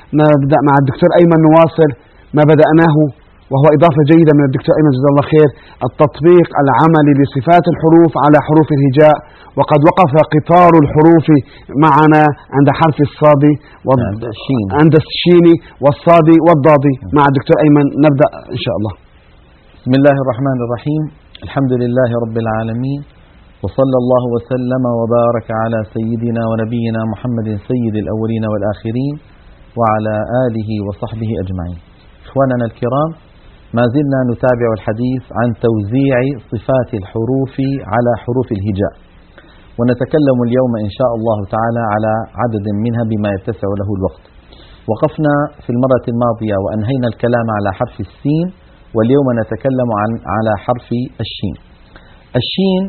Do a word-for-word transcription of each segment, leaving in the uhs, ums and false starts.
نبدأ مع الدكتور أيمن نواصل ما بدأناه، وهو إضافة جيدة من الدكتور أيمن جزاه الله خير، التطبيق العملي لصفات الحروف على حروف الهجاء. وقد وقف قطار الحروف معنا عند حرف الصاد عند الشين والصاد والضاد. مع الدكتور أيمن نبدأ إن شاء الله. بسم الله الرحمن الرحيم. الحمد لله رب العالمين، وصلى الله وسلم وبارك على سيدنا ونبينا محمد سيد الأولين والآخرين وعلى آله وصحبه أجمعين. إخواننا الكرام، ما زلنا نتابع الحديث عن توزيع صفات الحروف على حروف الهجاء، ونتكلم اليوم إن شاء الله تعالى على عدد منها بما يتسع له الوقت. وقفنا في المرة الماضية وأنهينا الكلام على حرف السين، واليوم نتكلم عن على حرف الشين. الشين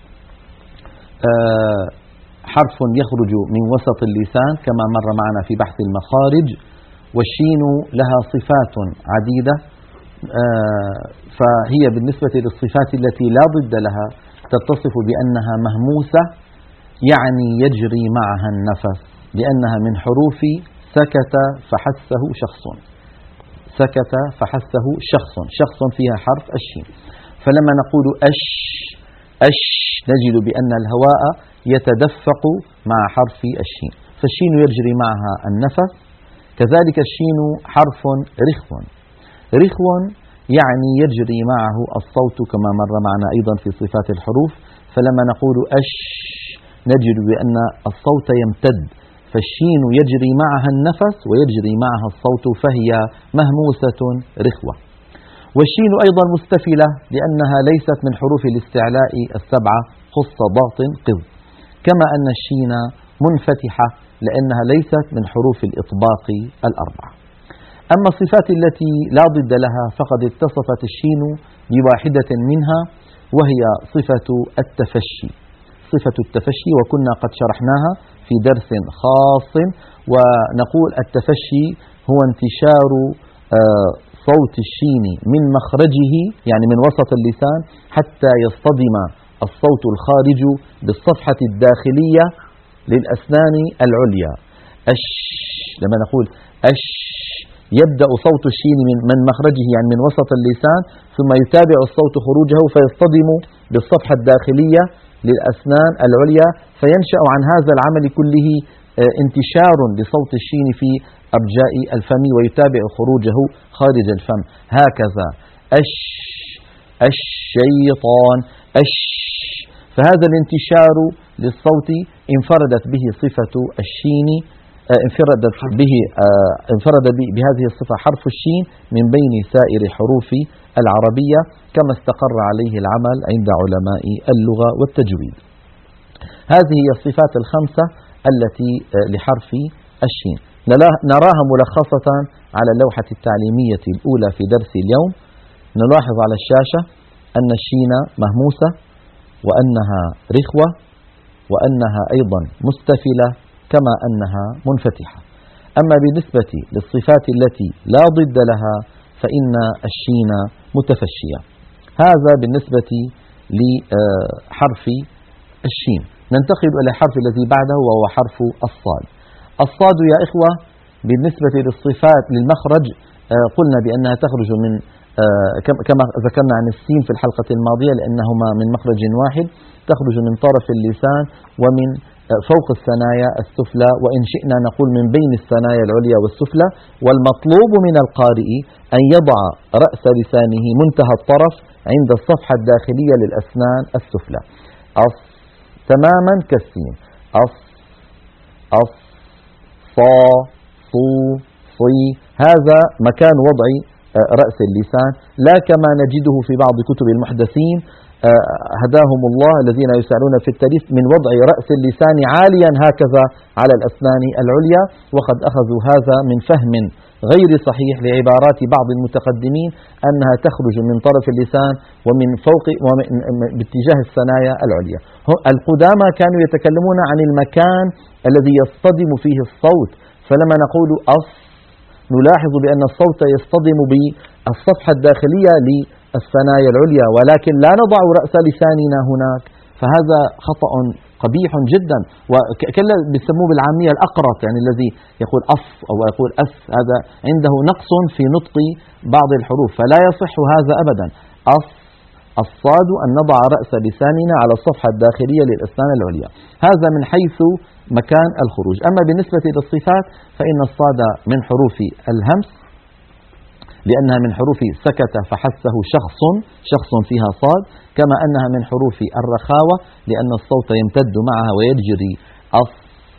آه حرف يخرج من وسط اللسان كما مر معنا في بحث المخارج، والشين لها صفات عديدة، آه فهي بالنسبة للصفات التي لا ضد لها تتصف بأنها مهموسة، يعني يجري معها النفس، لأنها من حروف سكت فحسه شخص. سكت فحسه شخص، شخص فيها حرف الشين. فلما نقول أش أش نجد بأن الهواء يتدفق مع حرف الشين، فالشين يجري معها النفس. كذلك الشين حرف رخو، رخو يعني يجري معه الصوت كما مر معنا أيضا في صفات الحروف. فلما نقول أش نجد بأن الصوت يمتد، فالشين يجري معها النفس ويجري معها الصوت، فهي مهموسة رخوة. والشين أيضا مستفلة لأنها ليست من حروف الاستعلاء السبعة خص ضغط قض، كما أن الشين منفتحة لأنها ليست من حروف الإطباق الأربعة. أما الصفات التي لا ضد لها فقد اتصفت الشين بواحدة منها، وهي صفة التفشي. صفة التفشي وكنا قد شرحناها في درس خاص، ونقول التفشي هو انتشار صوت الشين من مخرجه، يعني من وسط اللسان، حتى يصطدم الصوت الخارج بالصفحة الداخلية للأسنان العليا. أش، لما نقول أش يبدأ صوت الشين من مخرجه يعني من وسط اللسان، ثم يتابع الصوت خروجه فيصطدم بالصفحة الداخلية للأسنان العليا، فينشأ عن هذا العمل كله انتشار لصوت الشين في أرجاء الفم ويتابع خروجه خارج الفم. هكذا أش الشيطان أش، فهذا الانتشار للصوت انفردت به صفة الشين، انفردت به انفرد بهذه الصفة حرف الشين من بين سائر حروف العربية، كما استقر عليه العمل عند علماء اللغة والتجويد. هذه هي الصفات الخمسة التي لحرف الشين، نراها ملخصة على اللوحة التعليمية الأولى في درس اليوم. نلاحظ على الشاشة أن الشين مهموسة، وأنها رخوة، وأنها أيضا مستفلة، كما أنها منفتحة. أما بالنسبة للصفات التي لا ضد لها فإن الشين متفشية. هذا بالنسبة لحرف الشين. ننتقل إلى الحرف الذي بعده وهو حرف الصاد. الصاد يا إخوة بالنسبة للصفات للمخرج قلنا بأنها تخرج من كما ذكرنا عن السين في الحلقة الماضية، لأنهما من مخرج واحد، تخرج من طرف اللسان ومن فوق الثنايا السفلى، وإن شئنا نقول من بين الثنايا العليا والسفلى. والمطلوب من القارئ أن يضع رأس لسانه منتهى الطرف عند الصفحة الداخلية للأسنان السفلى، أص تماما كالسين، أص أص صا صو صي. هذا مكان وضع رأس اللسان، لا كما نجده في بعض كتب المحدثين هداهم الله الذين يسألون في التاريخ من وضع رأس اللسان عاليا هكذا على الأسنان العليا، وقد أخذوا هذا من فهم غير صحيح لعبارات بعض المتقدمين أنها تخرج من طرف اللسان ومن فوق ومن باتجاه الثنايا العليا. القدامى كانوا يتكلمون عن المكان الذي يصطدم فيه الصوت، فلما نقول أص نلاحظ بأن الصوت يصطدم بالصفحة الداخلية للثنايا العليا، ولكن لا نضع رأس لساننا هناك، فهذا خطأ قبيح جدا، وكلا بيسموه بالعامية الأقرط، يعني الذي يقول أص أو يقول أس، هذا عنده نقص في نطق بعض الحروف، فلا يصح هذا أبدا. أص الصاد أن نضع رأس لساننا على الصفحة الداخلية للأسنان العليا، هذا من حيث مكان الخروج. أما بالنسبة للصفات فإن الصاد من حروف الهمس لأنها من حروف سكت فحسه شخص، شخص فيها صاد، كما أنها من حروف الرخاوة لأن الصوت يمتد معها ويجري أص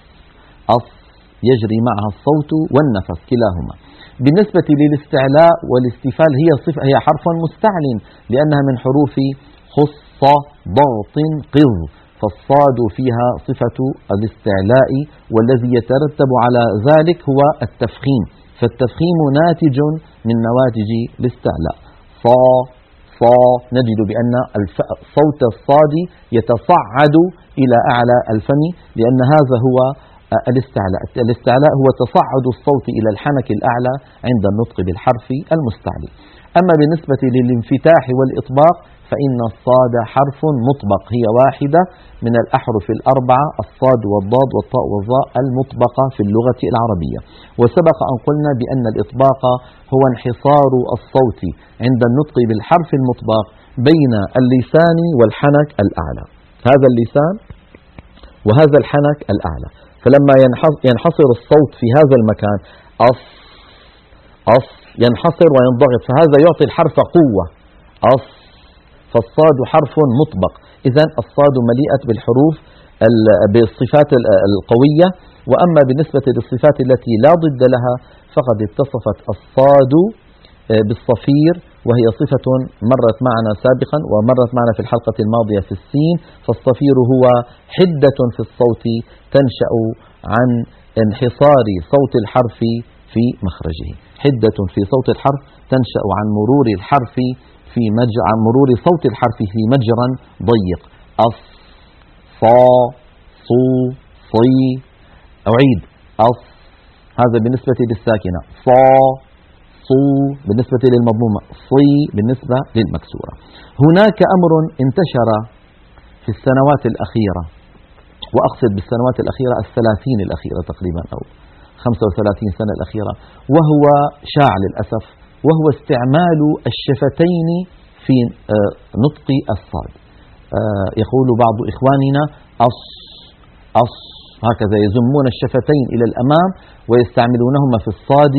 أص يجري معها الصوت والنفس كلاهما. بالنسبة للاستعلاء والاستفال هي صفة، هي حرف مستعل لأنها من حروف خص ضغط قض، فالصاد فيها صفة الاستعلاء، والذي يترتب على ذلك هو التفخيم، فالتفخيم ناتج من نواتج الاستعلاء. صا صا نجد بأن صوت الصاد يتصعد إلى أعلى الفم لأن هذا هو الاستعلاء. الاستعلاء هو تصعد الصوت إلى الحنك الأعلى عند النطق بالحرف المستعلي. أما بالنسبة للانفتاح والإطباق فإن الصاد حرف مطبق، هي واحدة من الأحرف الأربعة الصاد والضاد والطاء والظاء المطبقة في اللغة العربية. وسبق أن قلنا بأن الإطباق هو انحصار الصوت عند النطق بالحرف المطبق بين اللسان والحنك الأعلى، هذا اللسان وهذا الحنك الأعلى، فلما ينحصر الصوت في هذا المكان أص أص ينحصر وينضغط، فهذا يعطي الحرف قوة أص، فالصاد حرف مطبق. إذن الصاد مليئة بالحروف بالصفات القوية. وأما بالنسبة للصفات التي لا ضد لها فقد اتصفت الصاد بالصفير، وهي صفة مرت معنا سابقا ومرت معنا في الحلقة الماضية في السين. فالصفير هو حدة في الصوت تنشأ عن انحصار صوت الحرف في مخرجه، حدة في صوت الحرف تنشأ عن مرور الحرف في مج... عن مرور صوت الحرف في مجرى ضيق. أص صا صو صي. أعيد أص، هذا بالنسبة للساكنة، صا صو بالنسبة للمضمومة، صي بالنسبة للمكسورة. هناك أمر انتشر في السنوات الأخيرة، وأقصد بالسنوات الأخيرة الثلاثين الأخيرة تقريبا أو خمسة وثلاثين سنة الأخيرة، وهو شاع للأسف، وهو استعمال الشفتين في نطق الصاد. يقول بعض إخواننا أص أص هكذا، يزمون الشفتين إلى الأمام ويستعملونهما في الصاد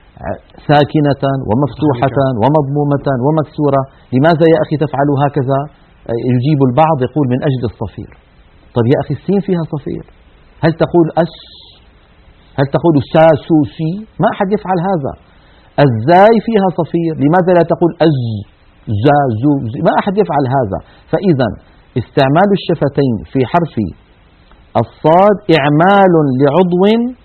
ساكنة ومفتوحة ومضمومة ومكسورة. لماذا يا أخي تفعل هكذا؟ يجيب البعض يقول من أجل الصفير. طيب يا أخي السين فيها صفير، هل تقول أس؟ هل تقول سا سو سي؟ ما أحد يفعل هذا. الزاي فيها صفير، لماذا لا تقول أز زا زو زي؟ ما أحد يفعل هذا. فإذا استعمال الشفتين في حرف الصاد إعمال لعضو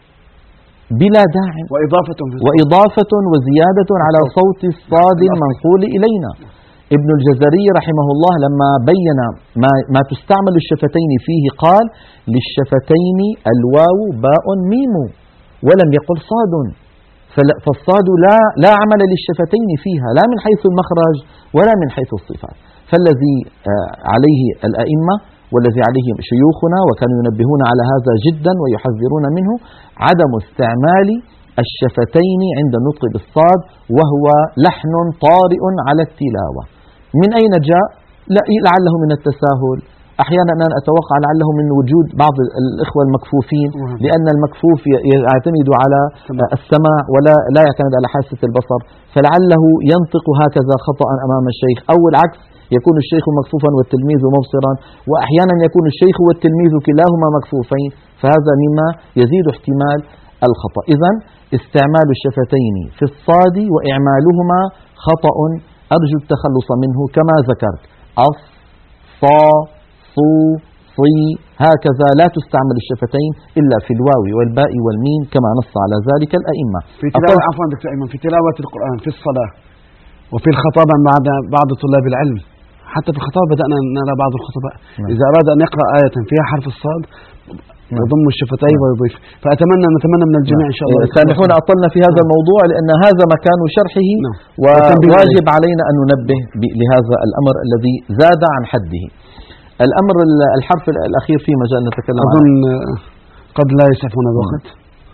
بلا داع، وإضافة, وإضافة وزيادة على صوت الصاد المنقول إلينا. ابن الجزري رحمه الله لما بين ما, ما تستعمل الشفتين فيه قال للشفتين الواو باء ميم، ولم يقل صاد، فالصاد لا, لا عمل للشفتين فيها لا من حيث المخرج ولا من حيث الصفات. فالذي عليه الأئمة والذي عليه شيوخنا وكانوا ينبهون على هذا جدا ويحذرون منه عدم استعمال الشفتين عند النطق بالصاد، وهو لحن طارئ على التلاوة. من أين جاء؟ لعله من التساهل، أحيانا أنا أتوقع لعله من وجود بعض الإخوة المكفوفين، لأن المكفوف يعتمد على السماع ولا لا يعتمد على حاسة البصر، فلعله ينطق هكذا خطأ أمام الشيخ، أو العكس يكون الشيخ مكفوفا والتلميذ مبصرا، وأحيانا يكون الشيخ والتلميذ كلاهما مكفوفين، فهذا مما يزيد احتمال الخطأ. إذن استعمال الشفتين في الصاد وإعمالهما خطأ أرجو التخلص منه كما ذكرت. أص صا صو صي، هكذا لا تستعمل الشفتين إلا في الواو والباء والميم كما نص على ذلك الأئمة. في تلاوة عفوا دكتور أيمن، في تلاوة القرآن في الصلاة وفي الخطابة بعد بعض طلاب العلم، حتى في الخطابة بدأنا نرى بعض الخطباء إذا أراد أن يقرأ آية فيها حرف الصاد يضم الشفتين ويضيف. فأتمنى نتمنى من الجميع إن شاء الله. سامحون أطلنا في هذا الموضوع لأن هذا مكان شرحه، وواجب علينا أن ننبه لهذا الأمر الذي زاد عن حده. الأمر الحرف الأخير في مجال نتكلم عنه. أظن قد لا يسعفون الوقت،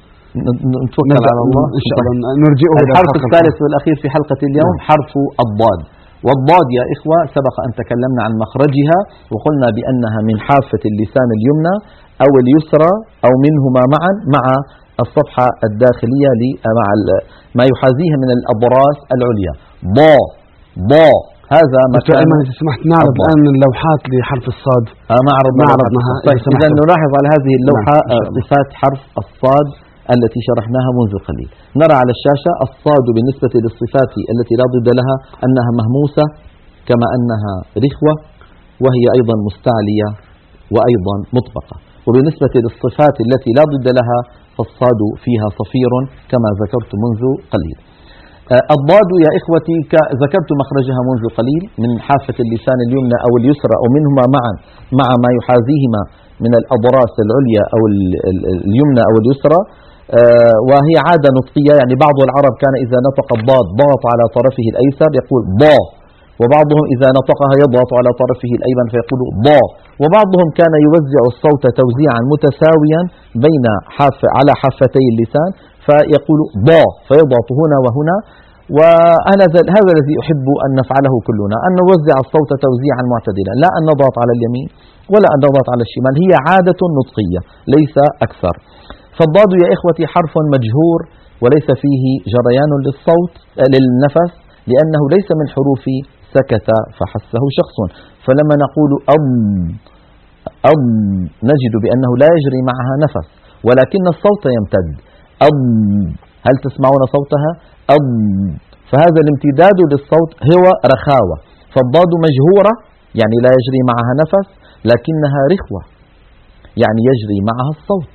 نتوكل على الله إن شاء الله نرجئه. الحرف الثالث والأخير في حلقة اليوم حرف الضاد. والضاد يا إخوة سبق أن تكلمنا عن مخرجها وقلنا بأنها من حافة اللسان اليمنى أو اليسرى أو منهما معا مع الصفحة الداخلية مع ما يحاذيها من الأضراس العليا. ضا ضا هذا مكان. إذا سمحت نعرض الآن اللوحات لحرف الصاد. آه ما عرضناها. طيب إذا نلاحظ على هذه اللوحة صفات حرف الصاد التي شرحناها منذ قليل. نرى على الشاشة الصاد بالنسبة للصفات التي لا ضد لها أنها مهموسة كما أنها رخوة وهي أيضا مستعلية وأيضا مطبقة. وبالنسبة للصفات التي لا ضد لها فالصاد فيها صفير كما ذكرت منذ قليل. الضاد يا إخوتي ذكرت مخرجها منذ قليل من حافة اللسان اليمنى أو اليسرى أو منهما معا مع ما يحاذيهما من الأضراس العليا أو اليمنى أو اليسرى. وهي عادة نطقية، يعني بعض العرب كان إذا نطق الضاد ضغط على طرفه الأيسر يقول ضا، وبعضهم إذا نطقها يضغط على طرفه الأيمن فيقول ضا، وبعضهم كان يوزع الصوت توزيعا متساويا بين حاف على حافتي اللسان فيقول ضا فيضغط هنا وهنا. وأنا هذا الذي أحب أن نفعله كلنا، أن نوزع الصوت توزيعا معتدلا، لا أن نضغط على اليمين ولا أن نضغط على الشمال، هي عادة نطقية ليس أكثر. فالضاد يا إخوتي حرف مجهور وليس فيه جريان للصوت للنفس لأنه ليس من حروف سكت فحسه شخص. فلما نقول أم أم نجد بأنه لا يجري معها نفس ولكن الصوت يمتد. أم هل تسمعون صوتها؟ أم فهذا الامتداد للصوت هو رخاوة. فالضاد مجهورة يعني لا يجري معها نفس لكنها رخوة يعني يجري معها الصوت.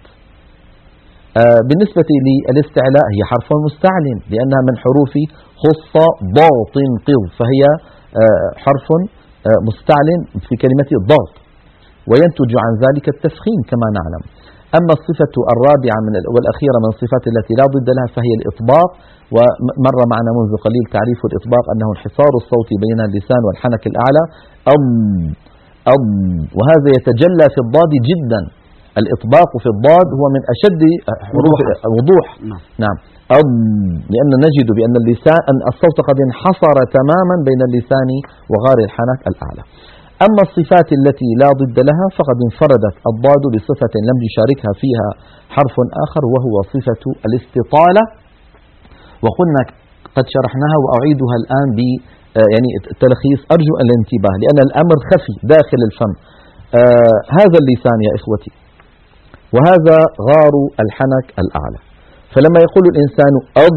آه بالنسبة للاستعلاء هي حرف مستعل لأنها من حروف خص ضغط قض، فهي آه حرف آه مستعل في كلمة الضغط وينتج عن ذلك التفخيم كما نعلم. أما الصفة الرابعة من والأخيرة من الصفات التي لا ضد لها فهي الإطباق. ومر معنا منذ قليل تعريف الإطباق أنه انحصار الصوت بين اللسان والحنك الأعلى. أم أم وهذا يتجلى في الضاد جدا. الإطباق في الضاد هو من أشد حروف الوضوح. نعم أم لأن نجد بأن اللسان أن الصوت قد انحصر تماما بين اللسان وغار الحنك الأعلى. أما الصفات التي لا ضد لها فقد انفردت الضاد بصفة لم يشاركها فيها حرف آخر وهو صفة الاستطالة. وقلنا قد شرحناها وأعيدها الآن ب يعني التلخيص أرجو الانتباه لأن الأمر خفي داخل الفم. آه هذا اللسان يا إخوتي وهذا غار الحنك الأعلى. فلما يقول الإنسان أب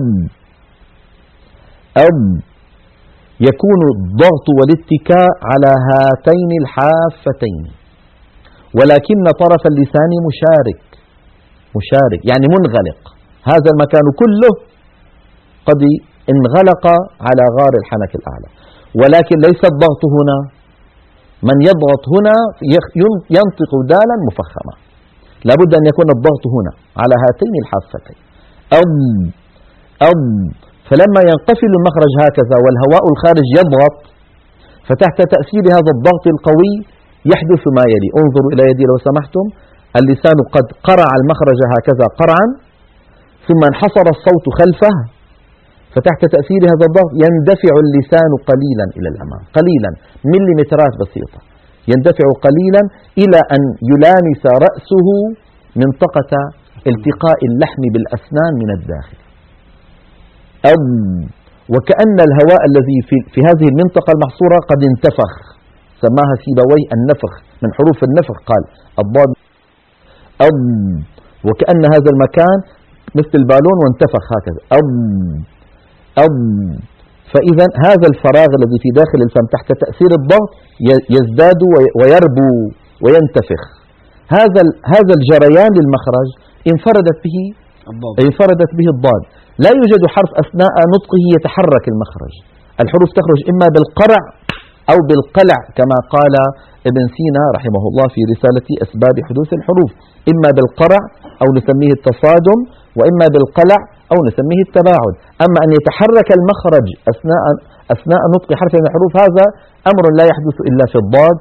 أب يكون الضغط والاتكاء على هاتين الحافتين ولكن طرف اللسان مشارك مشارك يعني منغلق. هذا المكان كله قد انغلق على غار الحنك الأعلى ولكن ليس الضغط هنا. من يضغط هنا ينطق دالا مفخمة، لابد أن يكون الضغط هنا على هاتين الحافتين أم أم. فلما ينقفل المخرج هكذا والهواء الخارج يضغط فتحت تأثير هذا الضغط القوي يحدث ما يلي. انظروا إلى يدي لو سمحتم. اللسان قد قرع المخرج هكذا قرعا ثم انحصر الصوت خلفه فتحت تأثير هذا الضغط يندفع اللسان قليلا إلى الأمام قليلا مليمترات بسيطة يندفع قليلا إلى أن يلامس رأسه منطقة التقاء اللحم بالأسنان من الداخل. أم وكأن الهواء الذي في, في هذه المنطقة المحصورة قد انتفخ، سماها سيبويه النفخ من حروف النفخ. قال الضاد أم وكأن هذا المكان مثل البالون وانتفخ هكذا أم أم. فإذا هذا الفراغ الذي في داخل الفم تحت تأثير الضغط يزداد ويربو وينتفخ. هذا هذا الجريان للمخرج انفردت به انفردت به الضاد. لا يوجد حرف أثناء نطقه يتحرك المخرج. الحروف تخرج إما بالقرع أو بالقلع كما قال ابن سينا رحمه الله في رسالة أسباب حدوث الحروف، إما بالقرع أو نسميه التصادم وإما بالقلع أو نسميه التباعد. أما أن يتحرك المخرج أثناء أثناء نطق حرف من الحروف هذا أمر لا يحدث إلا في الضاد.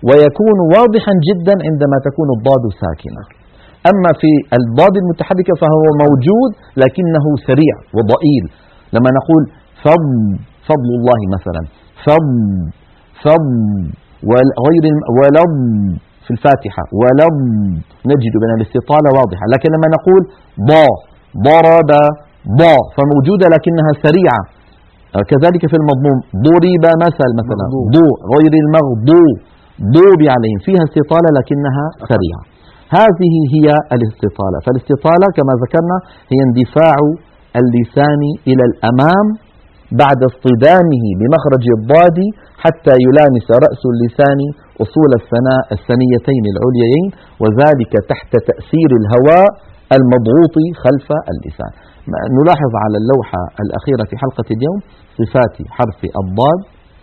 ويكون واضحا جدا عندما تكون الضاد ساكنة. أما في الضاد المتحركة فهو موجود لكنه سريع وضئيل. لما نقول فضل فضل الله مثلا، فضل فضل وغير ولم في الفاتحة ولم، نجد بأن الاستطالة واضحة. لكن لما نقول ضا ضرب ضا فموجودة لكنها سريعة. كذلك في المضموم ضرب مثل مثلا ضو غير المغضوب ضوب عليهم فيها استطالة لكنها سريعة. هذه هي الاستطالة. فالاستطالة كما ذكرنا هي اندفاع اللسان إلى الأمام بعد اصطدامه بمخرج الضاد حتى يلامس رأس اللسان أصول الثناء الثنيتين العليين، وذلك تحت تأثير الهواء المضغوط خلف اللسان. نلاحظ على اللوحة الأخيرة في حلقة اليوم صفات حرف الضاد.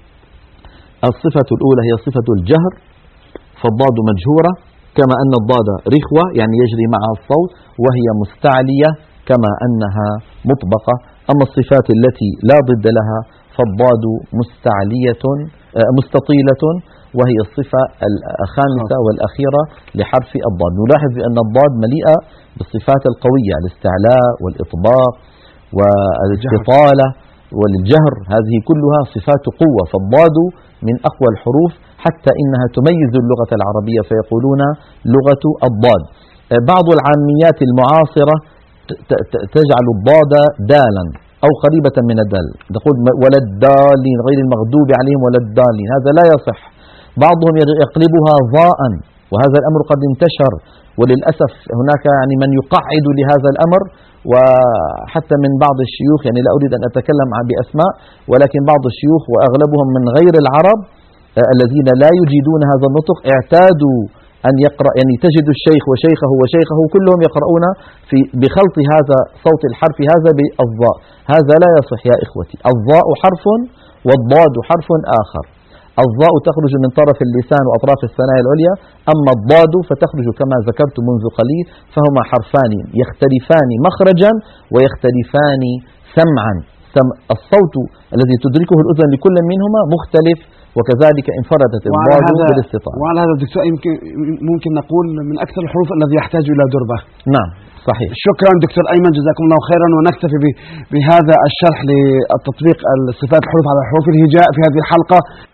الصفة الأولى هي صفة الجهر، فالضاد مجهورة كما أن الضاد رخوة يعني يجري معها الصوت، وهي مستعلية كما أنها مطبقة. أما الصفات التي لا ضد لها فالضاد مستعلية مستطيلة، وهي الصفة الخامسة والأخيرة لحرف الضاد. نلاحظ بأن الضاد مليئة بالصفات القوية، الاستعلاء والإطباق والاستطالة والجهر، هذه كلها صفات قوة. فالضاد من أقوى الحروف حتى إنها تميز اللغة العربية فيقولون لغة الضاد. بعض العاميات المعاصرة تجعل الضاد دالا أو قريبة من الدال، تقول ولا الدالين غير المغضوب عليهم ولا الدالين، هذا لا يصح. بعضهم يقلبها ضاء، وهذا الأمر قد انتشر، وللأسف هناك يعني من يقعد لهذا الأمر. وحتى من بعض الشيوخ، يعني لا أريد أن أتكلم بأسماء، ولكن بعض الشيوخ وأغلبهم من غير العرب الذين لا يجيدون هذا النطق اعتادوا أن يقرأ، يعني تجد الشيخ وشيخه وشيخه كلهم يقرؤون في بخلط هذا صوت الحرف هذا بالضاء. هذا لا يصح يا إخوتي. الضاء حرف والضاد حرف آخر. الضاء تخرج من طرف اللسان وأطراف الثنايا العليا، أما الضاد فتخرج كما ذكرت منذ قليل، فهما حرفان يختلفان مخرجا ويختلفان سمعا. الصوت الذي تدركه الأذن لكل منهما مختلف، وكذلك انفردت الضاد بالاستطالة. وعلى هذا دكتور يمكن ممكن نقول من أكثر الحروف الذي يحتاج إلى دربة. نعم صحيح. شكرا دكتور أيمن، جزاكم الله خيرا. ونكتفي بهذا الشرح للتطبيق الصفات الحروف على حروف الهجاء في هذه الحلقة.